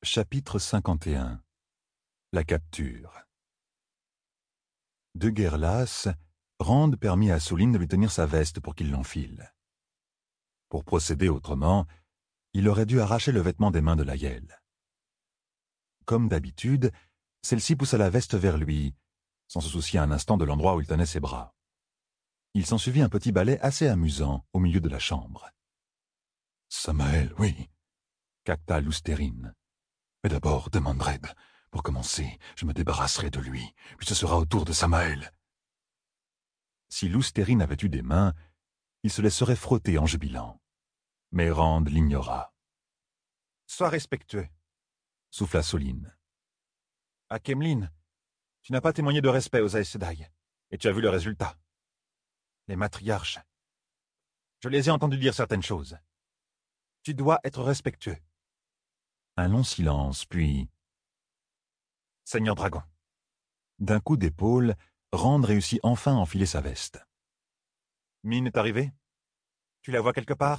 Chapitre 51. La capture. De guerre lasse, Rand permit à Souline de lui tenir sa veste pour qu'il l'enfile. Pour procéder autrement, il aurait dû arracher le vêtement des mains de Laëlle. Comme d'habitude, celle-ci poussa la veste vers lui, sans se soucier un instant de l'endroit où il tenait ses bras. Il s'ensuivit un petit ballet assez amusant au milieu de la chambre. « Samael, oui, » cacta Loustérine. « Mais d'abord, demande Red. Pour commencer, je me débarrasserai de lui, puis ce sera au tour de Samael. » Si Loustérine avait eu des mains, il se laisserait frotter en jubilant. Mais Rand l'ignora. « Sois respectueux, » souffla Souline. « À Kemlin, tu n'as pas témoigné de respect aux Aes Sedai, et tu as vu le résultat. Les matriarches. Je les ai entendus dire certaines choses. Tu dois être respectueux. » Un long silence, puis... « Seigneur Dragon. » D'un coup d'épaule, Rand réussit enfin à enfiler sa veste. « Mine est arrivée? Tu la vois quelque part? »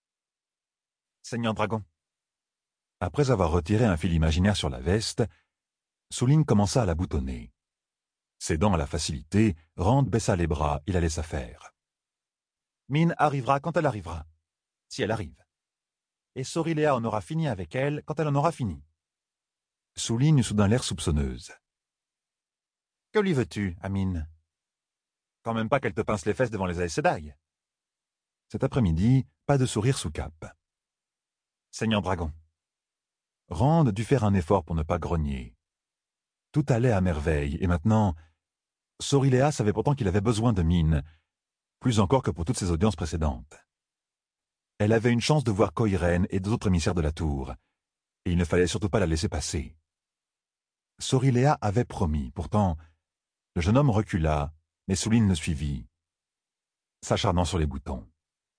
« Seigneur Dragon. » Après avoir retiré un fil imaginaire sur la veste, Souline commença à la boutonner. Cédant à la facilité, Rand baissa les bras et la laissa faire. « Mine arrivera quand elle arrivera, si elle arrive. Et Sorylea en aura fini avec elle quand elle en aura fini. » Souline eut soudain l'air soupçonneuse. « Que lui veux-tu, à Mine? Quand même pas qu'elle te pince les fesses devant les Aes Sedai. » Cet après-midi, pas de sourire sous cape. « Seigneur Dragon. » Rand dut faire un effort pour ne pas grogner. Tout allait à merveille, et maintenant... Sorylea savait pourtant qu'il avait besoin de Mine, plus encore que pour toutes ses audiences précédentes. Elle avait une chance de voir Koiren et d'autres émissaires de la tour, et il ne fallait surtout pas la laisser passer. Sorylea avait promis, pourtant, le jeune homme recula, mais Souline le suivit, s'acharnant sur les boutons.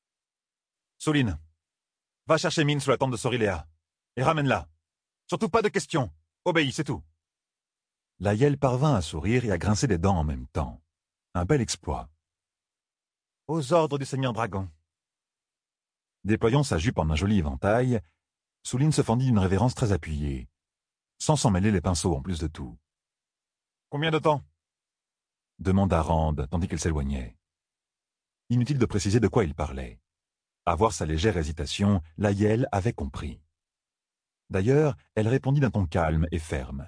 « Souline, va chercher Mine sous la tente de Sorylea, et ramène-la. Surtout pas de questions, obéis, c'est tout. » Laëlle parvint à sourire et à grincer des dents en même temps. Un bel exploit. « Aux ordres du Seigneur Dragon. » Déployant sa jupe en un joli éventail, Souline se fendit d'une révérence très appuyée, sans s'en mêler les pinceaux en plus de tout. « Combien de temps? » demanda Rand, tandis qu'elle s'éloignait. Inutile de préciser de quoi il parlait. À voir sa légère hésitation, Laëlle avait compris. D'ailleurs, elle répondit d'un ton calme et ferme.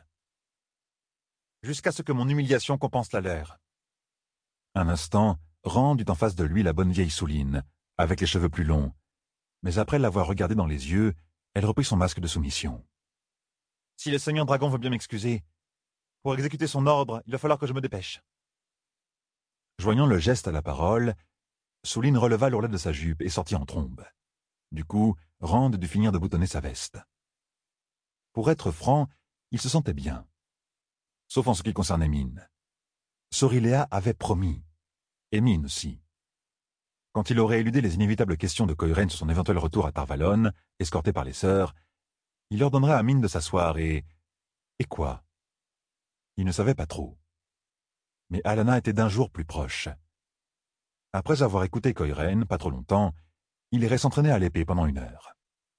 « Jusqu'à ce que mon humiliation compense la leur. » Un instant, Rand eut en face de lui la bonne vieille Souline, avec les cheveux plus longs, mais après l'avoir regardé dans les yeux, elle reprit son masque de soumission. « Si le Seigneur Dragon veut bien m'excuser, pour exécuter son ordre, il va falloir que je me dépêche. » Joignant le geste à la parole, Souline releva l'ourlet de sa jupe et sortit en trombe. Du coup, Rand dut finir de boutonner sa veste. Pour être franc, il se sentait bien. Sauf en ce qui concernait Mine. Sorylea avait promis, et Mine aussi. Quand il aurait éludé les inévitables questions de Koiren sur son éventuel retour à Tar-Valon, escorté par les sœurs, il ordonnerait à Mine de s'asseoir et... Et quoi? Il ne savait pas trop. Mais Alanna était d'un jour plus proche. Après avoir écouté Koiren, pas trop longtemps, il irait s'entraîner à l'épée pendant 1 heure.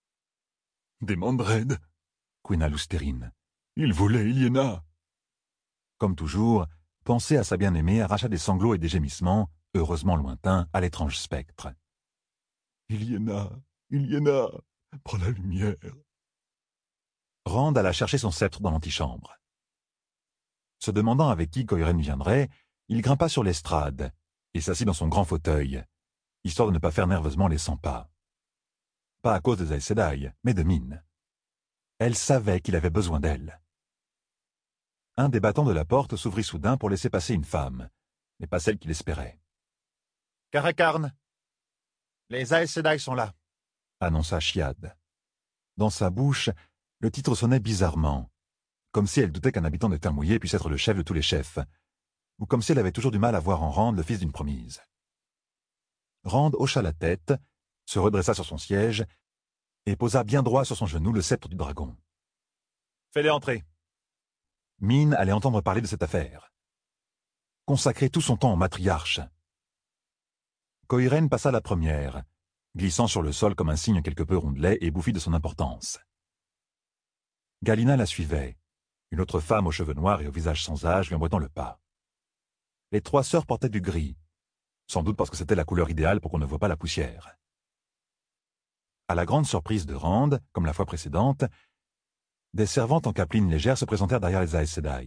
« Demande Red, » couina Loustérine. « Il voulait Iliena. » Comme toujours, penser à sa bien-aimée arracha des sanglots et des gémissements, heureusement lointains, à l'étrange spectre. « Iliena, Iliena, prends la lumière. » Rand alla chercher son sceptre dans l'antichambre. Se demandant avec qui Koiren viendrait, il grimpa sur l'estrade et s'assit dans son grand fauteuil, histoire de ne pas faire nerveusement les 100 pas. Pas à cause des Aes Sedai, mais de Mine. Elle savait qu'il avait besoin d'elle. Un des battants de la porte s'ouvrit soudain pour laisser passer une femme, mais pas celle qu'il espérait. « Karekarn, les Aes Sedai sont là, » annonça Chiad. Dans sa bouche, le titre sonnait bizarrement, comme si elle doutait qu'un habitant de Terre-Mouillée puisse être le chef de tous les chefs, ou comme si elle avait toujours du mal à voir en Rand le fils d'une promise. Rand hocha la tête, se redressa sur son siège, et posa bien droit sur son genou le sceptre du dragon. « Fais-les entrer. » Mine allait entendre parler de cette affaire. Consacrer tout son temps au matriarche. Koiren passa la première, glissant sur le sol comme un cygne quelque peu rondelet et bouffi de son importance. Galina la suivait, une autre femme aux cheveux noirs et au visage sans âge lui emboîtant le pas. Les 3 sœurs portaient du gris, sans doute parce que c'était la couleur idéale pour qu'on ne voie pas la poussière. À la grande surprise de Rand, comme la fois précédente, des servantes en capeline légère se présentèrent derrière les Aes Sedai.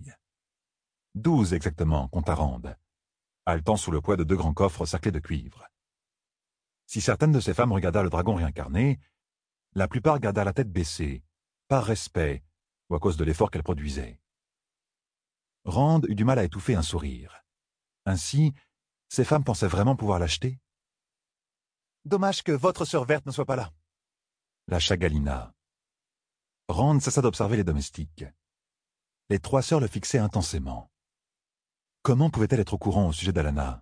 12 exactement, compta Rand, haletant sous le poids de 2 grands coffres cerclés de cuivre. Si certaines de ces femmes regardèrent le dragon réincarné, la plupart gardèrent la tête baissée, par respect ou à cause de l'effort qu'elle produisait. Rand eut du mal à étouffer un sourire. Ainsi, ces femmes pensaient vraiment pouvoir l'acheter? Dommage que votre sœur verte ne soit pas là. Lâcha Galina. Rand cessa d'observer les domestiques. Les 3 sœurs le fixaient intensément. Comment pouvait-elle être au courant au sujet d'Alana?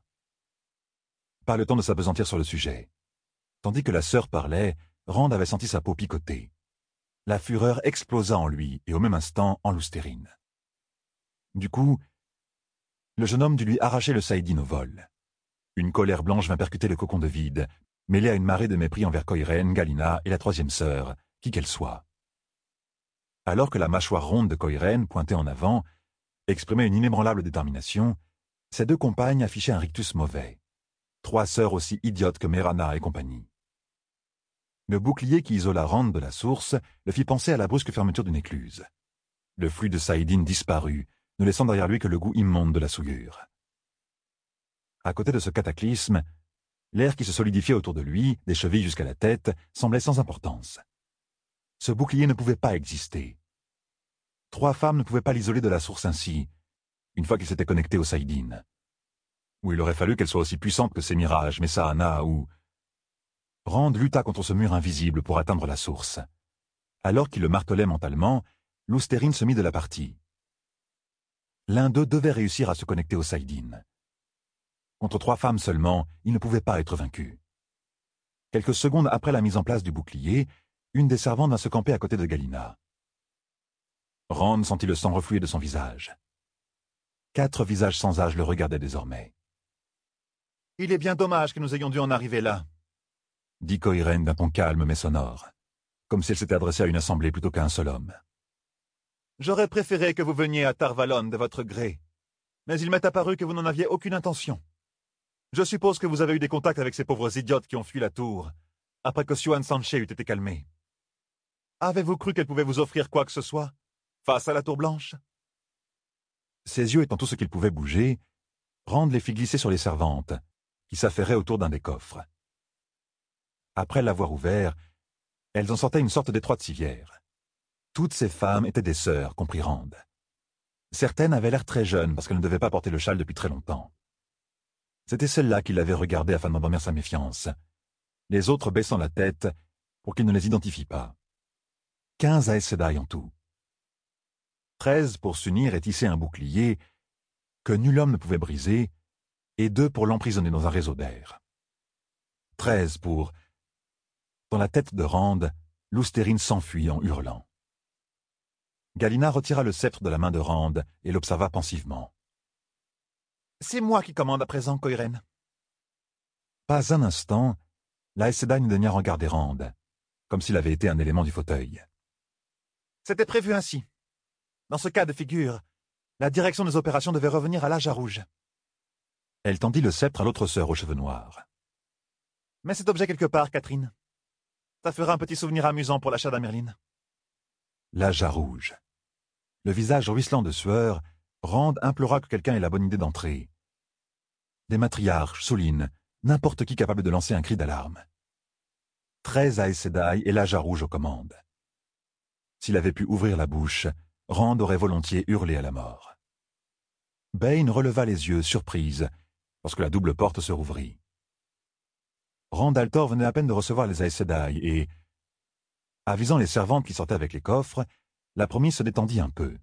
Pas le temps de s'apesantir sur le sujet. Tandis que la sœur parlait, Rand avait senti sa peau picoter. La fureur explosa en lui, et au même instant en Lousterine. Du coup, le jeune homme dut lui arracher le saïdine au vol. Une colère blanche vint percuter le cocon de vide, mêlée à une marée de mépris envers Koiren, Galina et la 3e sœur, qui qu'elle soit. Alors que la mâchoire ronde de Koiren, pointée en avant, exprimait une inébranlable détermination, ses 2 compagnes affichaient un rictus mauvais. 3 sœurs aussi idiotes que Merana et compagnie. Le bouclier qui isola Rand de la source le fit penser à la brusque fermeture d'une écluse. Le flux de saïdine disparut, ne laissant derrière lui que le goût immonde de la souillure. À côté de ce cataclysme, l'air qui se solidifiait autour de lui, des chevilles jusqu'à la tête, semblait sans importance. Ce bouclier ne pouvait pas exister. 3 femmes ne pouvaient pas l'isoler de la source ainsi, une fois qu'il s'était connecté au saïdine. Ou il aurait fallu qu'elle soit aussi puissante que ses mirages, Messaana ou... Rand lutta contre ce mur invisible pour atteindre la source. Alors qu'il le martelait mentalement, Lousterine se mit de la partie. L'un d'eux devait réussir à se connecter au saïdine. Contre 3 femmes seulement, il ne pouvait pas être vaincu. Quelques secondes après la mise en place du bouclier, une des servantes vint se camper à côté de Galina. Rand sentit le sang refluer de son visage. 4 visages sans âge le regardaient désormais. « Il est bien dommage que nous ayons dû en arriver là. » dit Koiren d'un ton calme mais sonore, comme si elle s'était adressée à une assemblée plutôt qu'à un seul homme. « J'aurais préféré que vous veniez à Tarvalon de votre gré, mais il m'est apparu que vous n'en aviez aucune intention. Je suppose que vous avez eu des contacts avec ces pauvres idiotes qui ont fui la tour, après que Siouan Sanché eût été calmée. Avez-vous cru qu'elle pouvait vous offrir quoi que ce soit, face à la tour blanche ?» Ses yeux étant tout ce qu'il pouvait bouger, Rand les fit glisser sur les servantes, qui s'affairaient autour d'un des coffres. Après l'avoir ouvert, elles en sortaient une sorte d'étroite civière. Toutes ces femmes étaient des sœurs, comprit Rand. Certaines avaient l'air très jeunes parce qu'elles ne devaient pas porter le châle depuis très longtemps. C'était celles-là qui l'avaient regardé afin d'endormir sa méfiance, les autres baissant la tête pour qu'il ne les identifie pas. 15 Aes Sedai en tout. 13 pour s'unir et tisser un bouclier que nul homme ne pouvait briser, et 2 pour l'emprisonner dans un réseau d'air. 13 pour... Dans la tête de Rand, Lousterine s'enfuit en hurlant. Galina retira le sceptre de la main de Rand et l'observa pensivement. « C'est moi qui commande à présent, Koiren. » Pas un instant, l'Aes Sedai ne daigna regarder Rand, comme s'il avait été un élément du fauteuil. « C'était prévu ainsi. Dans ce cas de figure, la direction des opérations devait revenir à l'Âge à Rouge. » Elle tendit le sceptre à l'autre sœur aux cheveux noirs. « Mets cet objet quelque part, Catherine. Ça fera un petit souvenir amusant pour l'achat d'Amerline. » L'Âge à Rouge. Le visage ruisselant de sueur, Rand implora que quelqu'un ait la bonne idée d'entrer. Des matriarches, Soline, n'importe qui capable de lancer un cri d'alarme. 13 Aes Sedai et l'Âge à Rouge aux commandes. S'il avait pu ouvrir la bouche, Rand aurait volontiers hurlé à la mort. Bane releva les yeux, surprise, lorsque la double porte se rouvrit. Rand Altor venait à peine de recevoir les Aes Sedai et, avisant les servantes qui sortaient avec les coffres, la promise se détendit un peu.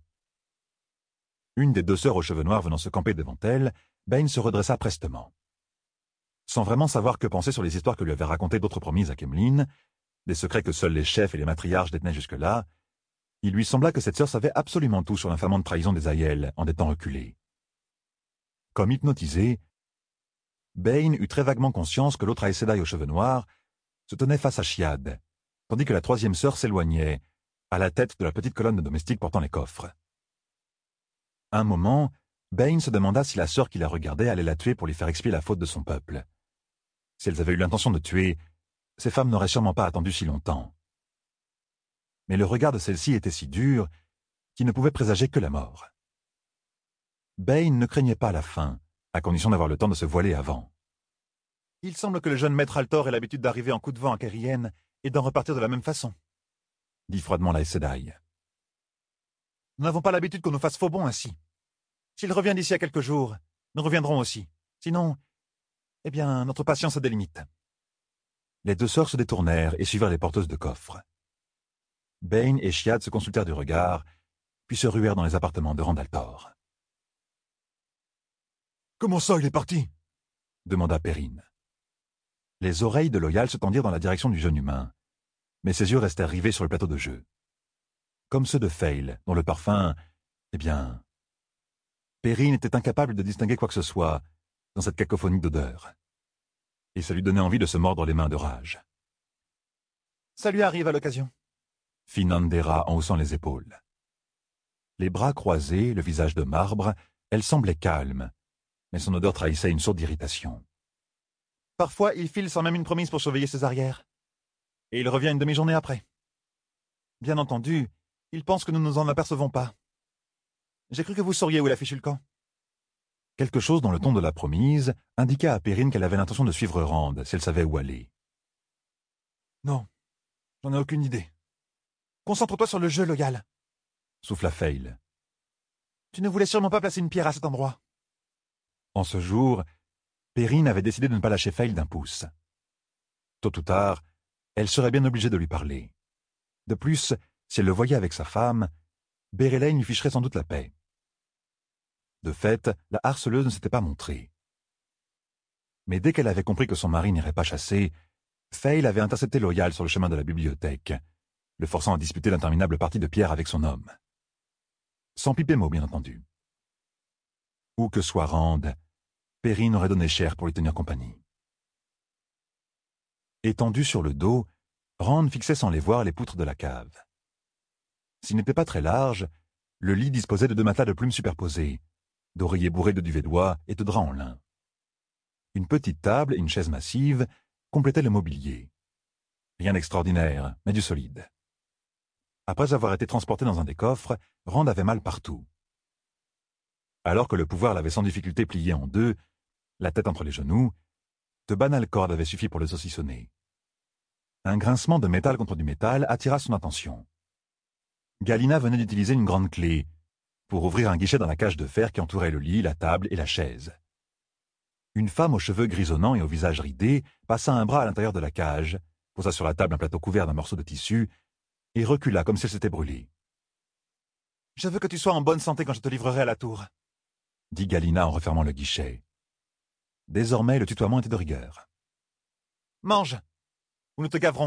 Une des 2 sœurs aux cheveux noirs venant se camper devant elle, Bane se redressa prestement. Sans vraiment savoir que penser sur les histoires que lui avaient racontées d'autres promises à Kemlin, des secrets que seuls les chefs et les matriarches détenaient jusque-là, il lui sembla que cette sœur savait absolument tout sur l'infamante trahison des Aiel en des temps reculés. Comme hypnotisé, Bane eut très vaguement conscience que l'autre Aes Sedai aux cheveux noirs se tenait face à Chiad, tandis que la 3e sœur s'éloignait, à la tête de la petite colonne de domestiques portant les coffres. Un moment, Bain se demanda si la sœur qui la regardait allait la tuer pour lui faire expier la faute de son peuple. Si elles avaient eu l'intention de tuer, ces femmes n'auraient sûrement pas attendu si longtemps. Mais le regard de celle-ci était si dur qu'il ne pouvait présager que la mort. Bain ne craignait pas la faim, à condition d'avoir le temps de se voiler avant. Il semble que le jeune maître Altor ait l'habitude d'arriver en coup de vent à Cairienne et d'en repartir de la même façon, dit froidement la Aes Sedai. Nous n'avons pas l'habitude qu'on nous fasse faux bond ainsi. S'il revient d'ici à quelques jours, nous reviendrons aussi. Sinon, eh bien, notre patience a des limites. Les deux sœurs se détournèrent et suivirent les porteuses de coffres. Bain et Chiad se consultèrent du regard, puis se ruèrent dans les appartements de Randaltor. « Comment ça, il est parti ?» demanda Perrine. Les oreilles de Loial se tendirent dans la direction du jeune humain, mais ses yeux restèrent rivés sur le plateau de jeu. Comme ceux de Fail, dont le parfum, eh bien... Perrine était incapable de distinguer quoi que ce soit dans cette cacophonie d'odeurs. Et ça lui donnait envie de se mordre les mains de rage. « Ça lui arrive à l'occasion, » fit Nandera en haussant les épaules. Les bras croisés, le visage de marbre, elle semblait calme, mais son odeur trahissait une sourde irritation. Parfois, il file sans même une promise pour surveiller ses arrières. Et il revient une demi-journée après. Bien entendu, il pense que nous ne nous en apercevons pas. J'ai cru que vous sauriez où il a fichu le camp. Quelque chose dans le ton de la promise indiqua à Perrine qu'elle avait l'intention de suivre Rand, si elle savait où aller. Non, j'en ai aucune idée. Concentre-toi sur le jeu, Loial, souffla Fail. Tu ne voulais sûrement pas placer une pierre à cet endroit. En ce jour, Perrine avait décidé de ne pas lâcher Fail d'un pouce. Tôt ou tard, elle serait bien obligée de lui parler. De plus, si elle le voyait avec sa femme, Berelain lui ficherait sans doute la paix. De fait, la harceleuse ne s'était pas montrée. Mais dès qu'elle avait compris que son mari n'irait pas chasser, Fail avait intercepté Loial sur le chemin de la bibliothèque, le forçant à disputer l'interminable partie de pierre avec son homme. Sans piper mot, bien entendu. Où que soit Rand, Perrine aurait donné cher pour lui tenir compagnie. Étendu sur le dos, Rand fixait sans les voir les poutres de la cave. S'il n'était pas très large, le lit disposait de 2 matelas de plumes superposés, d'oreillers bourrés de duvet d'oie et de draps en lin. Une petite table et une chaise massive complétaient le mobilier. Rien d'extraordinaire, mais du solide. Après avoir été transporté dans un des coffres, Rand avait mal partout. Alors que le pouvoir l'avait sans difficulté plié en 2, la tête entre les genoux, de banales cordes avaient suffi pour le saucissonner. Un grincement de métal contre du métal attira son attention. Galina venait d'utiliser une grande clé pour ouvrir un guichet dans la cage de fer qui entourait le lit, la table et la chaise. Une femme aux cheveux grisonnants et au visage ridé passa un bras à l'intérieur de la cage, posa sur la table un plateau couvert d'un morceau de tissu et recula comme si elle s'était brûlée. « Je veux que tu sois en bonne santé quand je te livrerai à la tour, » dit Galina en refermant le guichet. Désormais, le tutoiement était de rigueur. « Mange, ou nous te gaverons. »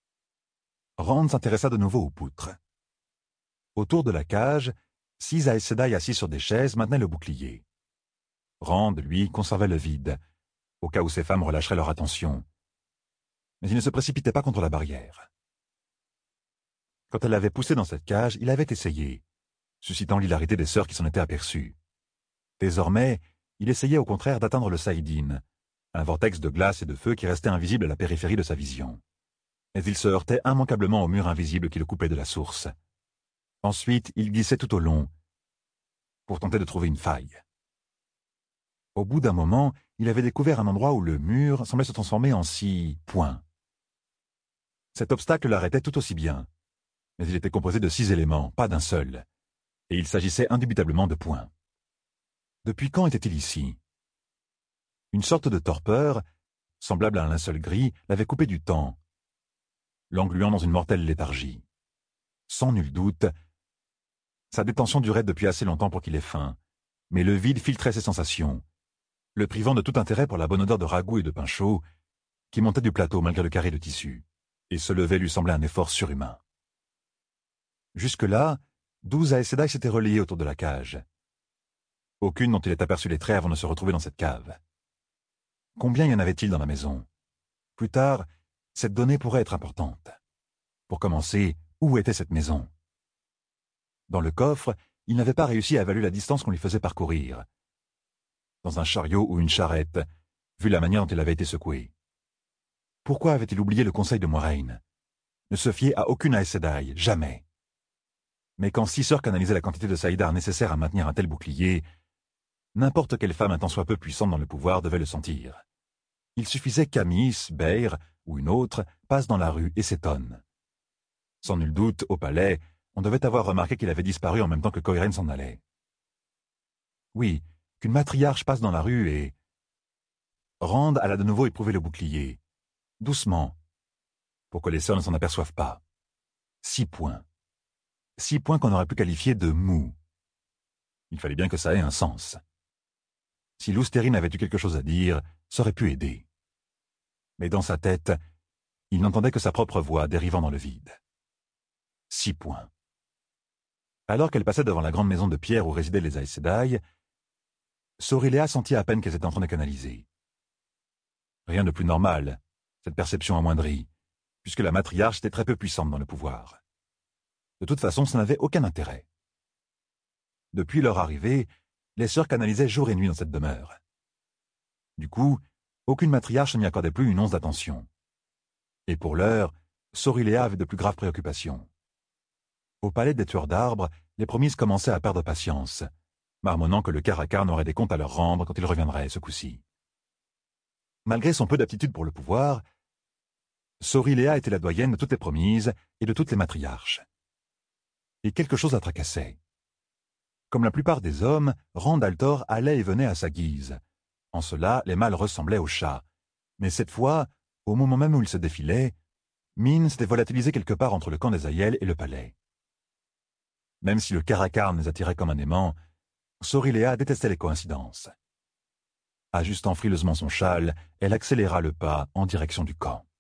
Rand s'intéressa de nouveau aux poutres. Autour de la cage, 6 Aes Sedai assis sur des chaises maintenaient le bouclier. Rand, lui, conservait le vide, au cas où ces femmes relâcheraient leur attention. Mais il ne se précipitait pas contre la barrière. Quand elle l'avait poussé dans cette cage, il avait essayé, suscitant l'hilarité des sœurs qui s'en étaient aperçues. Désormais, il essayait au contraire d'atteindre le Saïdine, un vortex de glace et de feu qui restait invisible à la périphérie de sa vision. Mais il se heurtait immanquablement au mur invisible qui le coupait de la source. Ensuite, il glissait tout au long, pour tenter de trouver une faille. Au bout d'un moment, il avait découvert un endroit où le mur semblait se transformer en 6 points. Cet obstacle l'arrêtait tout aussi bien, mais il était composé de 6 éléments, pas d'un seul, et il s'agissait indubitablement de points. Depuis quand était-il ici? Une sorte de torpeur, semblable à un linceul gris, l'avait coupé du temps, l'engluant dans une mortelle léthargie. Sans nul doute, sa détention durait depuis assez longtemps pour qu'il ait faim, mais le vide filtrait ses sensations, le privant de tout intérêt pour la bonne odeur de ragoût et de pain chaud qui montait du plateau malgré le carré de tissu, et se lever lui semblait un effort surhumain. Jusque-là, 12 Aes Sedai s'étaient relayés autour de la cage. Aucune dont il ait aperçu les traits avant de se retrouver dans cette cave. Combien y en avait-il dans la maison? Plus tard, cette donnée pourrait être importante. Pour commencer, Où était cette maison? Dans le coffre, il n'avait pas réussi à évaluer la distance qu'on lui faisait parcourir. Dans un chariot ou une charrette, vu la manière dont il avait été secoué. Pourquoi avait-il oublié le conseil de Moiraine? Ne se fier à aucune Aes Sedai, jamais. Mais quand 6 sœurs canalisaient la quantité de saïdar nécessaire à maintenir un tel bouclier, n'importe quelle femme un tant soit peu puissante dans le pouvoir devait le sentir. Il suffisait qu'Amis, Beir ou une autre passe dans la rue et s'étonne. Sans nul doute, au palais, on devait avoir remarqué qu'il avait disparu en même temps que Coiraine s'en allait. Oui, qu'une matriarche passe dans la rue et... Rand alla de nouveau éprouver le bouclier. Doucement, pour que les sœurs ne s'en aperçoivent pas. 6 points. 6 points qu'on aurait pu qualifier de mous. Il fallait bien que ça ait un sens. Si Lousterine avait eu quelque chose à dire, ça aurait pu aider. Mais dans sa tête, il n'entendait que sa propre voix dérivant dans le vide. 6 points. Alors qu'elle passait devant la grande maison de pierre où résidaient les Aes Sedai, Sorylea sentit à peine qu'elles étaient en train de canaliser. Rien de plus normal, cette perception amoindrie, puisque la matriarche était très peu puissante dans le pouvoir. De toute façon, ça n'avait aucun intérêt. Depuis leur arrivée, les sœurs canalisaient jour et nuit dans cette demeure. Du coup, aucune matriarche n'y accordait plus une once d'attention. Et pour l'heure, Sorylea avait de plus graves préoccupations. Au palais des tueurs d'arbres, les promises commençaient à perdre patience, marmonnant que le Caracarn aurait des comptes à leur rendre quand il reviendrait ce coup-ci. Malgré son peu d'aptitude pour le pouvoir, Sorylea était la doyenne de toutes les promises et de toutes les matriarches. Et quelque chose la tracassait. Comme la plupart des hommes, Rand al'Thor allait et venait à sa guise. En cela, les mâles ressemblaient aux chats. Mais cette fois, au moment même où ils se défilaient, Min s'était volatilisé quelque part entre le camp des Aiel et le palais. Même si le Caracarn les attirait comme un aimant, Sorylea détestait les coïncidences. Ajustant frileusement son châle, elle accéléra le pas en direction du camp.